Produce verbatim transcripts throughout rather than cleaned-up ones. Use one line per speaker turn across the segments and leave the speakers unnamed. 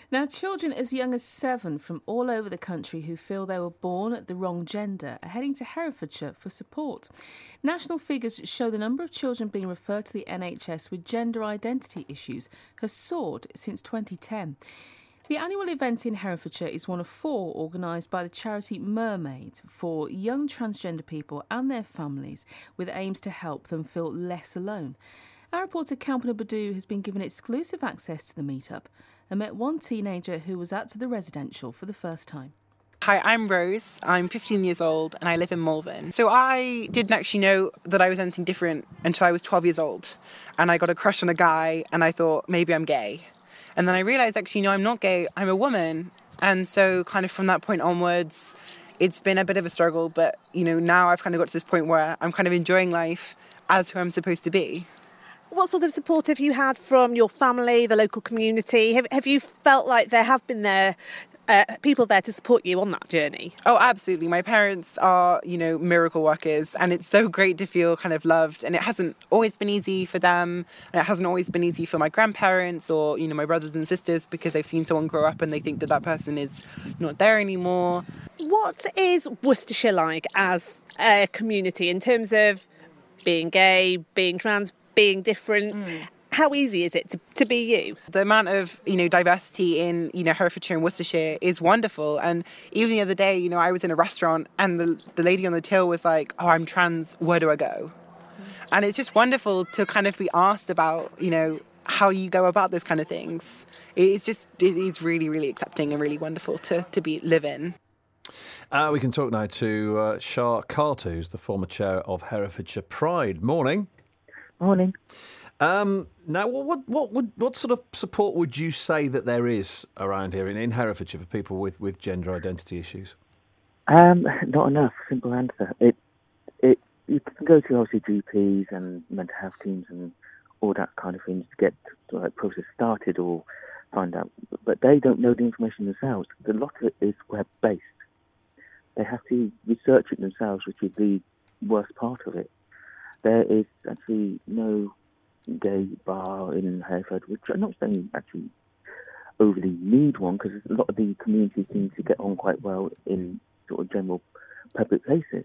Now, children as young as seven from all over the country who feel they were born the wrong gender are heading to Herefordshire for support. National figures show the number of children being referred to the N H S with gender identity issues has soared since twenty ten. The annual event in Herefordshire is one of four organised by the charity Mermaid for young transgender people and their families, with aims to help them feel less alone. Our reporter Kalpana Badu has been given exclusive access to the meetup and met one teenager who was at the residential for the first time.
Hi, I'm Rose. I'm fifteen years old and I live in Malvern. So I didn't actually know that I was anything different until I was twelve years old. And I got a crush on a guy and I thought, maybe I'm gay. And then I realised, actually, no, I'm not gay, I'm a woman. And so kind of from that point onwards, it's been a bit of a struggle. But, you know, now I've kind of got to this point where I'm kind of enjoying life as who I'm supposed to be.
What sort of support have you had from your family, the local community? Have, have you felt like there have been there uh, people there to support you on that journey?
Oh, absolutely. My parents are, you know, miracle workers, and it's so great to feel kind of loved. And it hasn't always been easy for them, and it hasn't always been easy for my grandparents or, you know, my brothers and sisters, because they've seen someone grow up and they think that that person is not there anymore.
What is Worcestershire like as a community in terms of being gay, being trans, being different? Mm. How easy is it to, to be you?
The amount of, you know, diversity in, you know, Herefordshire and Worcestershire is wonderful. And even the other day, you know, I was in a restaurant and the, the lady on the till was like, oh, I'm trans, where do I go? And it's just wonderful to kind of be asked about, you know, how you go about this kind of things. It's just, it's really, really accepting and really wonderful to, to be live in.
Uh, we can talk now to uh, Shah Carter, who's the former chair of Herefordshire Pride. Morning.
Morning.
Um, now, what, what, what, what sort of support would you say that there is around here in, in Herefordshire for people with, with gender identity issues?
Um, not enough. Simple answer. It, it, you can go to obviously G Ps and mental health teams and all that kind of things to get the like, process started or find out, but they don't know the information themselves. A lot of it is web-based. They have to research it themselves, which is the worst part of it. There is actually no gay bar in Hereford, which I'm not saying actually overly need one, because a lot of the community seem to get on quite well in sort of general public places.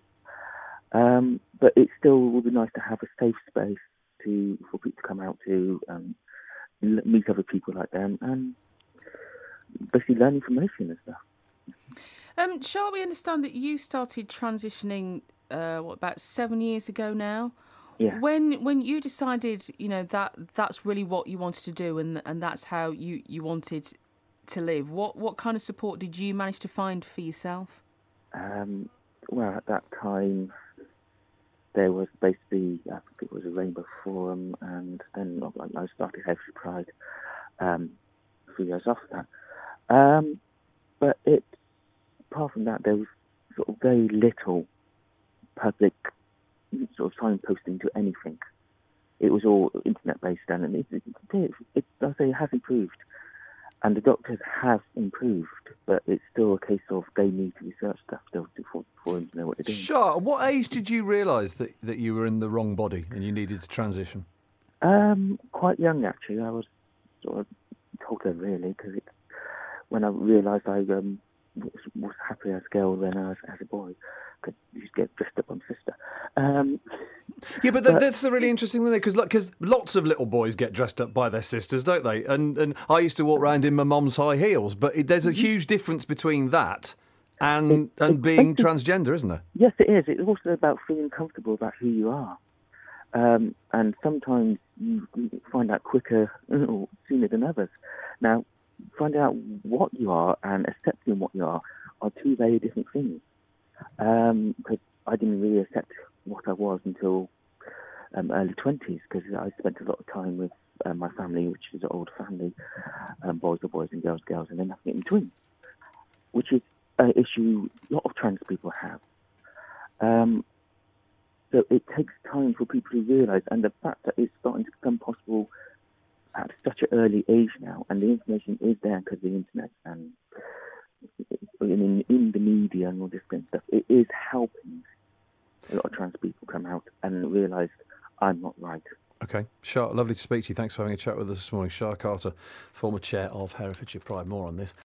Um, but it still would be nice to have a safe space to for people to come out to, um, meet other people like them, and basically learn information and stuff.
Um, Shah, we understand that you started transitioning, uh, what, about seven years ago now?
Yeah.
When when you decided, you know, that that's really what you wanted to do and and that's how you, you wanted to live, what what kind of support did you manage to find for yourself?
Um, well, at that time, there was basically, I think it was a Rainbow Forum, and then I started Herefordshire Pride um, a few years after that. Um, but it, apart from that, there was sort of very little public sort of signposting to anything. It was all internet-based then, and it, it, it, it, I say it has improved. And the doctors have improved, but it's still a case of they need to research stuff still for, for them to know what they're doing.
Sure. At what age did you realise that, that you were in the wrong body and you needed to transition?
Um, quite young, actually. I was sort of toddler, really, because when I realised I um, was, was happier as a girl than I was as a boy, because you just get dressed up on sister. Um,
yeah, but, but that's a really interesting thing, because because lots of little boys get dressed up by their sisters, don't they? And and I used to walk around in my mum's high heels, but it, there's a huge difference between that and
it,
and being transgender, isn't there?
Yes, it is. It's also about feeling comfortable about who you are. Um, and sometimes you find out quicker or sooner than others. Now, finding out what you are and accepting what you are are two very different things. Um, because I didn't really accept what I was until um, early twenties, because I spent a lot of time with uh, my family, which is an old family, um, boys are boys and girls are girls, and then nothing in between, which is an issue a lot of trans people have. Um, so it takes time for people to realise, and the fact that it's starting to become possible at such an early age now, and the information is there because of the internet and in, in the media and all this kind of stuff, it is helping a lot of trans people come out and realise I'm not right.
Okay. Okay. Shar, lovely to speak to you. Thanks for having a chat with us this morning. Shar Carter, former chair of Herefordshire Pride. More on this.